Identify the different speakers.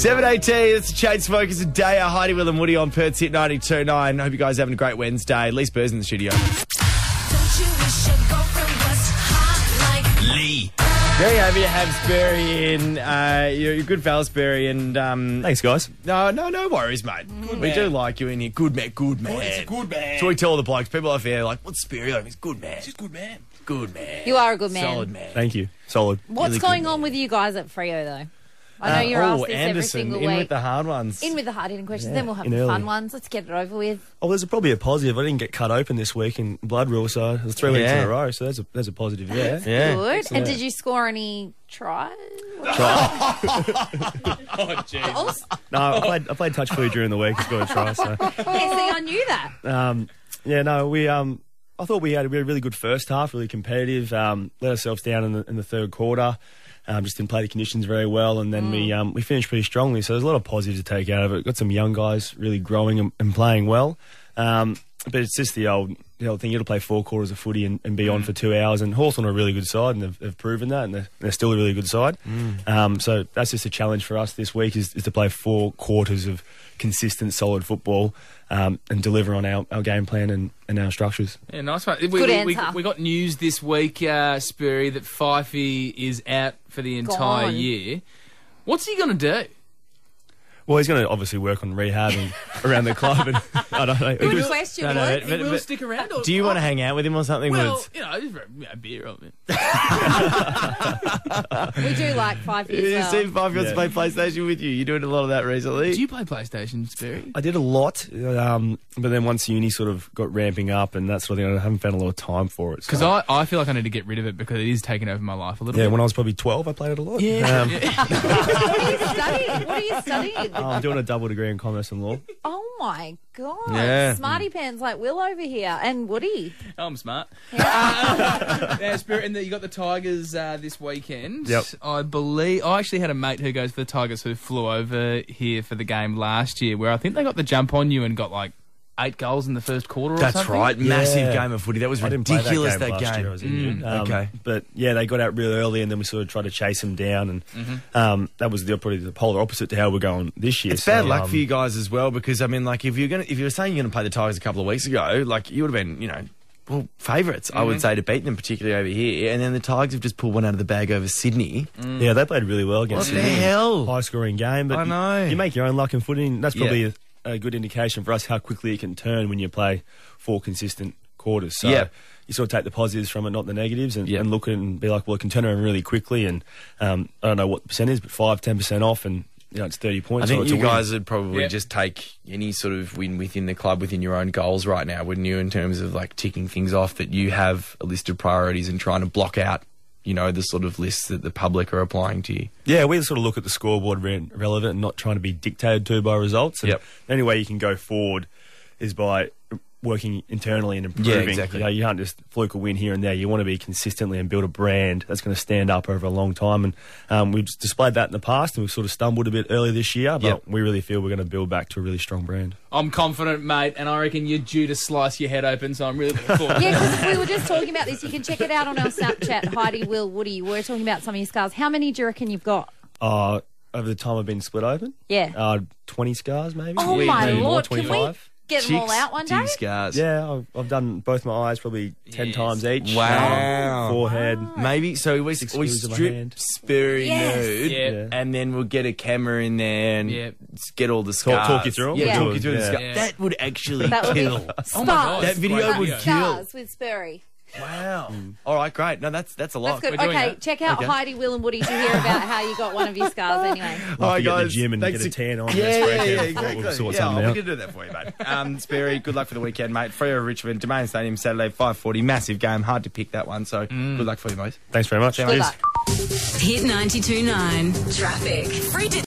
Speaker 1: 7:18, it's the Chainsmokers and Daya, Heidi, Will and Woody on Perth's Hit 92.9. Hope you guys are having a great Wednesday. Lee Spurs in the studio.
Speaker 2: Don't you wish your girlfriend was hot like
Speaker 1: Lee. Very happy to have Sperry in. You're a good fella, Sperry, and
Speaker 3: Thanks, guys.
Speaker 1: No worries, mate. We do like you in here. Good man.
Speaker 4: He's a good man.
Speaker 1: So we tell all the blokes, people off here, like, what's Sperry like? He's good man.
Speaker 4: He's a good man.
Speaker 1: Good man.
Speaker 5: You are a good man.
Speaker 1: Solid man.
Speaker 3: Thank you. Solid.
Speaker 5: What's
Speaker 1: Really
Speaker 5: going
Speaker 1: good
Speaker 5: on with you guys at Freo, though? I know you're asked this every
Speaker 1: Anderson,
Speaker 5: single
Speaker 1: in
Speaker 5: week.
Speaker 1: with the hard ones.
Speaker 5: In with the hard-hitting questions,
Speaker 3: Yeah,
Speaker 5: then we'll have
Speaker 3: in
Speaker 5: the
Speaker 3: early.
Speaker 5: fun ones. Let's get it over with.
Speaker 3: Oh, there's probably a positive. I didn't get cut open this week in blood rule, so it was 3 weeks in
Speaker 1: Yeah.
Speaker 3: a row. So there's a positive there.
Speaker 1: Yeah.
Speaker 5: Good.
Speaker 3: excellent.
Speaker 5: And did you score any tries?
Speaker 4: Oh, jeez.
Speaker 3: No, I played touch food during the week. It's got a try. So
Speaker 5: Yeah, see, I knew that.
Speaker 3: I thought we had a really good first half, really competitive. Let ourselves down in the third quarter. Just didn't play the conditions very well, and then we finished pretty strongly. So there's a lot of positives to take out of it. Got some young guys really growing and playing well. But it's just the old thing. You got to play 4 quarters of footy and be on for 2 hours. And Hawthorn are a really good side, and they've proven that, and they're still a really good side. So that's just a challenge for us this week is to play 4 quarters of consistent, solid football and deliver on our game plan and our structures.
Speaker 4: Yeah, nice one.
Speaker 5: Good answer.
Speaker 4: We got news this week, Sperry, that Fifey is out for the entire
Speaker 5: Gone.
Speaker 4: year. What's he going to do?
Speaker 3: Well, he's going to obviously work on rehabbing around the club. And I don't know.
Speaker 5: Good question,
Speaker 1: no,
Speaker 5: Wood.
Speaker 4: He will stick around? Or,
Speaker 1: Do you want to hang out with him or something?
Speaker 4: Well,
Speaker 1: Woods?
Speaker 4: just for a beer of it.
Speaker 5: We do like 5
Speaker 1: You
Speaker 5: years
Speaker 1: see
Speaker 5: well.
Speaker 1: 5 years play PlayStation with you. You're doing a lot of that recently.
Speaker 4: Do you play PlayStation, Sperry?
Speaker 3: I did a lot, but then once uni sort of got ramping up and that sort of thing, I haven't found a lot of time for it.
Speaker 4: Because I feel like I need to get rid of it because it is taking over my life a little
Speaker 3: Yeah,
Speaker 4: bit.
Speaker 3: when I was probably 12, I played it a lot.
Speaker 4: Yeah.
Speaker 5: What are you studying? What are you studying?
Speaker 3: I'm doing a double degree in commerce and law.
Speaker 5: Oh my God.
Speaker 1: Yeah.
Speaker 5: Smarty pants like Will over here and Woody.
Speaker 4: Oh, I'm smart. Now, Spirit, and you got the Tigers this weekend.
Speaker 3: Yep.
Speaker 4: I actually had a mate who goes for the Tigers who flew over here for the game last year, where I think they got the jump on you and got like 8 goals in the first quarter or
Speaker 1: That's
Speaker 4: something.
Speaker 1: right. Massive
Speaker 3: Yeah.
Speaker 1: game of footy. That was
Speaker 3: I didn't play
Speaker 1: ridiculous,
Speaker 3: that game last year. I was injured.
Speaker 1: Okay.
Speaker 3: But yeah, they got out real early, and then we sort of tried to chase them down, and that was probably the polar opposite to how we're going this year.
Speaker 1: It's bad luck for you guys as well, because I mean, like, if you were saying you're going to play the Tigers a couple of weeks ago, like, you would have been, favourites, I would say, to beat them, particularly over here. And then the Tigers have just pulled one out of the bag over Sydney.
Speaker 3: Yeah, they played really well against
Speaker 1: What the
Speaker 3: Sydney.
Speaker 1: hell?
Speaker 3: High scoring game, but
Speaker 1: I know.
Speaker 3: you make your own luck in footy. And that's probably a good indication for us how quickly it can turn when you play 4 consistent quarters. So
Speaker 1: Yeah.
Speaker 3: you sort of take the positives from it, not the negatives, and,
Speaker 1: Yeah.
Speaker 3: and look at it and be like, well, it can turn around really quickly. And I don't know what the percent is, but 5-10% off, and it's 30 points.
Speaker 1: I think
Speaker 3: so it's
Speaker 1: you
Speaker 3: a win.
Speaker 1: guys would probably
Speaker 4: Yep.
Speaker 1: just take any sort of win within the club, within your own goals right now, wouldn't you, in terms of like ticking things off, that you have a list of priorities and trying to block out, the sort of lists that the public are applying to you.
Speaker 3: Yeah, we sort of look at the scoreboard relevant and not trying to be dictated to by results. And
Speaker 1: Yep.
Speaker 3: the only way you can go forward is by working internally and improving.
Speaker 1: Yeah, exactly.
Speaker 3: You can't just fluke a win here and there. You want to be consistently and build a brand that's going to stand up over a long time. And we've displayed that in the past, and we've sort of stumbled a bit early this year, but
Speaker 1: Yep.
Speaker 3: we really feel we're going to build back to a really strong brand.
Speaker 4: I'm confident, mate, and I reckon you're due to slice your head open, so I'm really looking forward to
Speaker 5: Yeah,
Speaker 4: it.
Speaker 5: because we were just talking about this. You can check it out on our Snapchat, Heidi, Will, Woody. We're talking about some of your scars. How many do you reckon you've got?
Speaker 3: Over the time I've been split open,
Speaker 5: Yeah.
Speaker 3: 20 scars maybe.
Speaker 5: Oh,
Speaker 3: Yeah,
Speaker 5: my
Speaker 3: maybe more,
Speaker 5: Lord. Can we
Speaker 3: 25.
Speaker 5: get them all out one day?
Speaker 1: Dig scars.
Speaker 3: Yeah, I've done both my eyes probably 10
Speaker 4: Yes.
Speaker 3: times each.
Speaker 1: Wow.
Speaker 3: Forehead.
Speaker 1: Maybe, so we
Speaker 3: 6
Speaker 1: we
Speaker 3: screws in my
Speaker 1: strip
Speaker 3: hand.
Speaker 1: Sperry
Speaker 5: Yes.
Speaker 1: nude,
Speaker 4: Yeah.
Speaker 1: and then we'll get a camera in there and
Speaker 4: Yeah.
Speaker 1: get all the scars.
Speaker 3: Talk you through 'em?
Speaker 1: Yeah,
Speaker 5: Yeah.
Speaker 1: talk you through the
Speaker 3: Yeah.
Speaker 1: scars.
Speaker 4: Yeah.
Speaker 1: That would actually
Speaker 5: That would be
Speaker 1: kill.
Speaker 5: stars.
Speaker 4: Oh my God.
Speaker 1: That video
Speaker 4: Great
Speaker 1: would
Speaker 4: video.
Speaker 1: kill.
Speaker 5: Stars with Sperry.
Speaker 1: Wow. All right, great. No, that's a lot.
Speaker 5: That's good.
Speaker 4: We're doing
Speaker 5: Okay,
Speaker 4: that.
Speaker 5: check out
Speaker 1: Okay.
Speaker 5: Heidi, Will and Woody to hear about how you got one of your scars anyway.
Speaker 1: All right,
Speaker 3: to get in the
Speaker 1: guys.
Speaker 3: gym and
Speaker 1: Thanks
Speaker 3: get a tan on.
Speaker 1: Yeah,
Speaker 3: That's great.
Speaker 1: exactly.
Speaker 3: We'll sort
Speaker 1: Yeah,
Speaker 3: something
Speaker 1: we
Speaker 3: out.
Speaker 1: can do that for you, mate. Sperry, good luck for the weekend, mate. Freo Richmond, Domain Stadium, Saturday, 5:40. Massive game. Hard to pick that one, so good luck for you, mate.
Speaker 3: Thanks very much.
Speaker 5: Good
Speaker 3: Cheers.
Speaker 5: luck.
Speaker 2: Hit 92.9 Traffic? Free